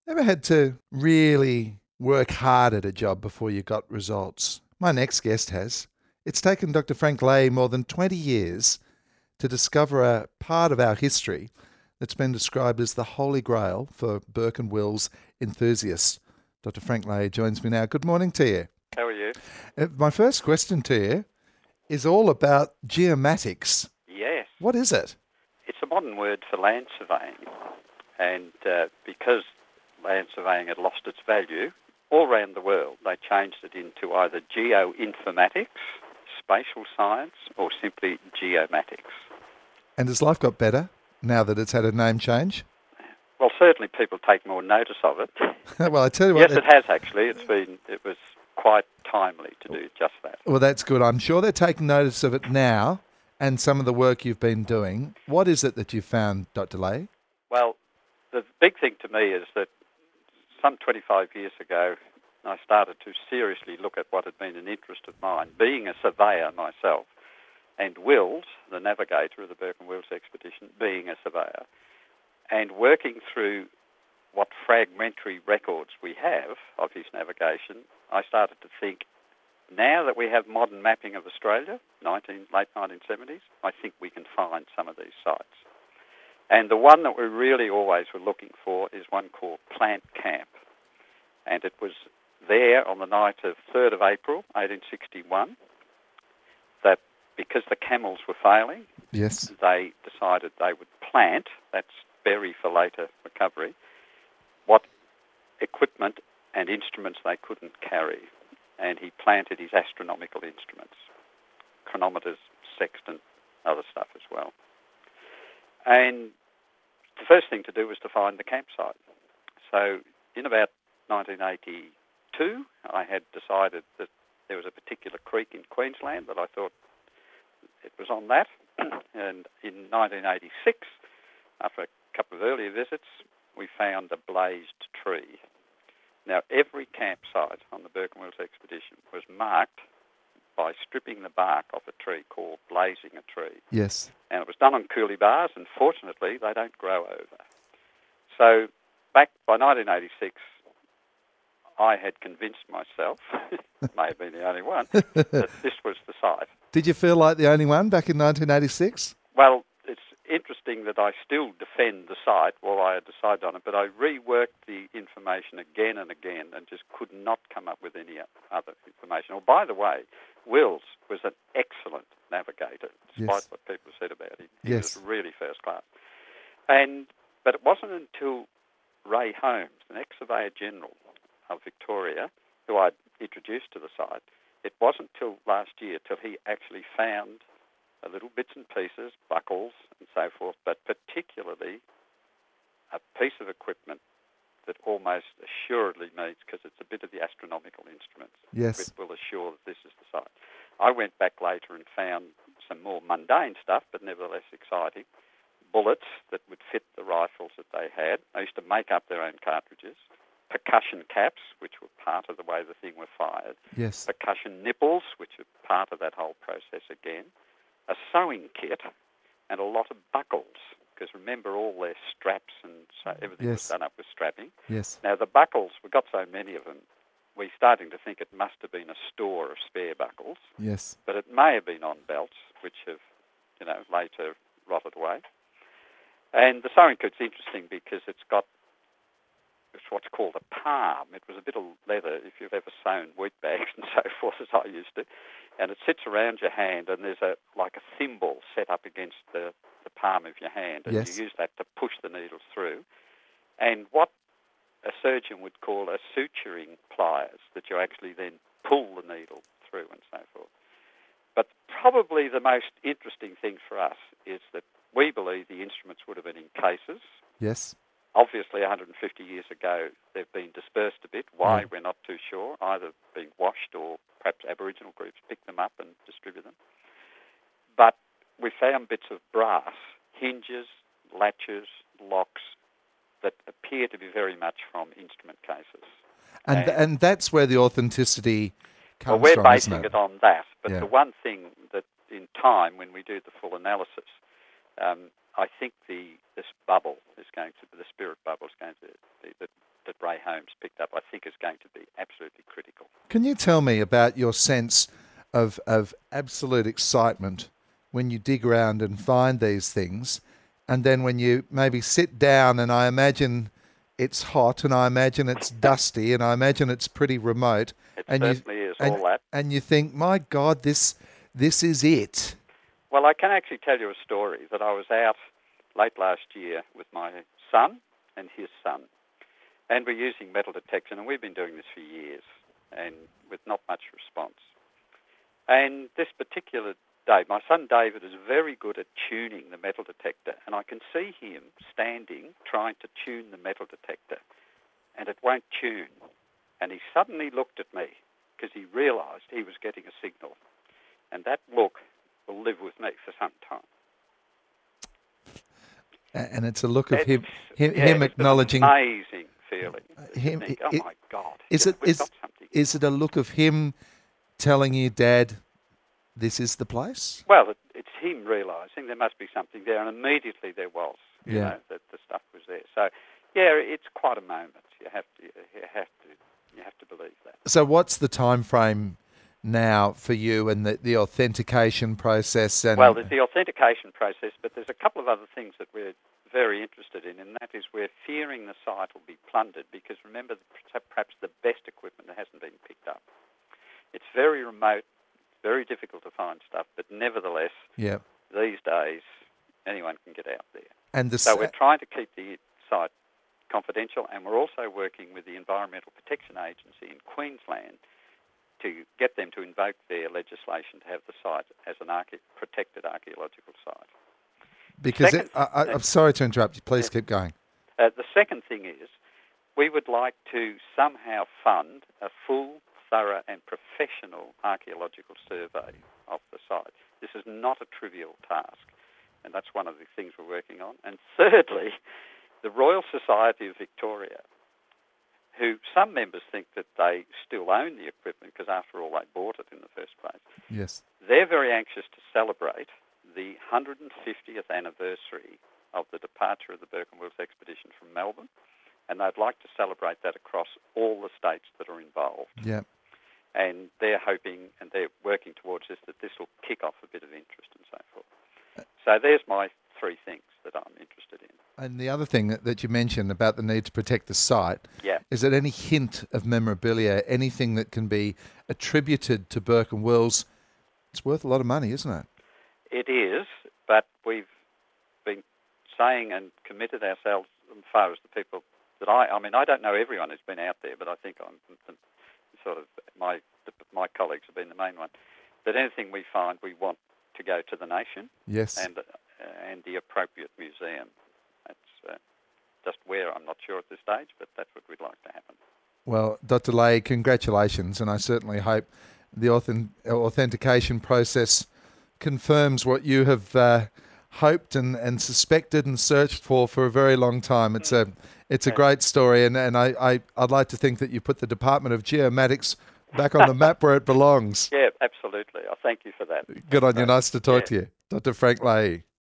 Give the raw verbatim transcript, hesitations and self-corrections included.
Ever had to really work hard at a job before you got results? My next guest has. It's taken Doctor Frank Ley more than twenty years to discover a part of our history that's been described as the holy grail for Burke and Wills enthusiasts. Doctor Frank Ley joins me now. Good morning to you. How are you? Uh, my first question to you is all about geomatics. Yes. What is it? It's a modern word for land surveying. And uh, because land surveying had lost its value, all around the world they changed it into either geoinformatics, spatial science, or simply geomatics. And has life got better now that it's had a name change? Well, certainly people take more notice of it. Well, I tell you what... Yes, it has actually. It's been, it was quite timely to do just that. Well, that's good. I'm sure they're taking notice of it now and some of the work you've been doing. What is it that you've found, Doctor Ley? Well, the big thing to me is that some twenty-five years ago, I started to seriously look at what had been an interest of mine, being a surveyor myself, and Wills, the navigator of the Burke and Wills expedition, being a surveyor, and working through what fragmentary records we have of his navigation. I started to think, now that we have modern mapping of Australia, nineteen, late nineteen seventies, I think we can find some of these sites. And the one that we really always were looking for is one called Plant Camp. And it was there on the night of third of April, eighteen sixty-one, that because the camels were failing, Yes. they decided they would plant, that's bury for later recovery, what equipment and instruments they couldn't carry. And he planted his astronomical instruments, chronometers, sextant, other stuff as well. And the first thing to do was to find the campsite. So in about nineteen eighty-two, I had decided that there was a particular creek in Queensland that I thought it was on that. And in nineteen eighty-six, after a couple of earlier visits, we found a blazed tree. Now, every campsite on the Burke and Wills expedition was marked by stripping the bark off a tree called blazing a tree. Yes. And it was done on coulee bars, and fortunately, they don't grow over. So back by nineteen eighty-six, I had convinced myself, may have been the only one, that this was the site. Did you feel like the only one back in nineteen eighty-six? Well, it's interesting that I still defend the site while I had decided on it, but I reworked the information again and again and just could not come up with any other information. Oh, by the way, Wills was an excellent navigator, despite Yes. what people said about him. He Yes. was really first class. And but it wasn't until Ray Holmes, an ex-surveyor general of Victoria, who I'd introduced to the site, it wasn't till last year till he actually found a little bits and pieces, buckles and so forth, but particularly a piece of equipment that almost assuredly means, because it's a bit of the astronomical instruments, Yes. it will assure that this is the site. I went back later and found some more mundane stuff, but nevertheless exciting. Bullets that would fit the rifles that they had. They used to make up their own cartridges. Percussion caps, which were part of the way the thing was fired. Yes. Percussion nipples, which are part of that whole process again. A sewing kit, and a lot of buckles, because remember all their straps and so everything Yes. was done up with strapping. Yes. Now the buckles, we got so many of them, we're starting to think it must have been a store of spare buckles, Yes. but it may have been on belts, which have, you know, later rotted away. And the sewing kit's interesting because it's got it's what's called a palm. It was a bit of leather, if you've ever sewn wheat bags and so forth, as I used to. And it sits around your hand, and there's a like a thimble set up against the, the palm of your hand, and Yes. you use that to push the needles through. And what a surgeon would call a suturing pliers, that you actually then pull the needle through and so forth. But probably the most interesting thing for us is that we believe the instruments would have been in cases. Yes. Obviously, one hundred fifty years ago, they've been dispersed a bit. Why, Yeah. we're not too sure. Either being washed or perhaps Aboriginal groups pick them up and distribute them. But we found bits of brass, hinges, latches, locks, that appear to be very much from instrument cases. And And- and that's where the authenticity Well, comes we're from, basing isn't it on that. But Yeah. the one thing that in time, when we do the full analysis, um, I think the this bubble is going to, the spirit bubble is going to, that, that Ray Holmes picked up, I think is going to be absolutely critical. Can you tell me about your sense of of absolute excitement when you dig around and find these things, and then when you maybe sit down, and I imagine it's hot, and I imagine it's dusty, and I imagine it's pretty remote, It and certainly you is, and, all that. and you think, my God, this this is it. Well, I can actually tell you a story that I was out late last year with my son and his son, and we're using metal detection, and we've been doing this for years, and with not much response. And this particular day, my son David is very good at tuning the metal detector, and I can see him standing trying to tune the metal detector, and it won't tune. And he suddenly looked at me because he realised he was getting a signal, and that look will live with me for some time. And it's a look of It's, him him, yeah, him it's acknowledging. an amazing feeling. Him, You think, oh it- my God, Is yeah, it we've is got something. is it a look of him telling you, Dad, this is the place? Well, it, it's him realising there must be something there, and immediately there was. You Yeah. know, that the stuff was there. So, yeah, it's quite a moment. You have to, you have to, you have to believe that. So what's the time frame now for you and the, the authentication process? And Well, there's the authentication process, but there's a couple of other things that we're very interested in, and that is we're fearing the site will be plundered because, remember, perhaps the best equipment hasn't been picked up. It's very remote, very difficult to find stuff, but nevertheless, yeah, these days, anyone can get out there. and the So s- we're trying to keep the site confidential, and we're also working with the Environmental Protection Agency in Queensland to get them to invoke their legislation to have the site as an arche- protected archaeological site. because second- it, I, I, I'm sorry to interrupt you. Please Yeah. keep going. Uh, the second thing is we would like to somehow fund a full, thorough and professional archaeological survey of the site. This is not a trivial task, and that's one of the things we're working on. And thirdly, the Royal Society of Victoria, who some members think that they still own the equipment because after all they bought it in the first place, Yes. they're very anxious to celebrate the one hundred fiftieth anniversary of the departure of the Burke and Wills expedition from Melbourne, and they'd like to celebrate that across all the states that are involved. Yeah. And they're hoping and they're working towards this, that this will kick off a bit of interest and so forth. So there's my three things that I'm interested in. And the other thing that, that you mentioned about the need to protect the site, Yeah. is there any hint of memorabilia, anything that can be attributed to Burke and Wills? It's worth a lot of money, isn't it? It is, but we've been saying and committed ourselves as far as the people that I, I mean, I don't know everyone who's been out there, but I think I'm sort of, my my colleagues have been the main one, that anything we find we want to go to the nation Yes. and uh, and the appropriate museum. That's uh, just where, I'm not sure at this stage, but that's what we'd like to happen. Well, Doctor Lay, congratulations, and I certainly hope the authen- authentication process confirms what you have uh, hoped and, and suspected and searched for for a very long time. It's a it's a Yeah. great story, and, and I, I, I'd like to think that you put the Department of Geomatics back on the map where it belongs. Yeah, absolutely. I thank you for that. Good on you. Right. Nice to talk Yeah. to you. Doctor Frank Lay.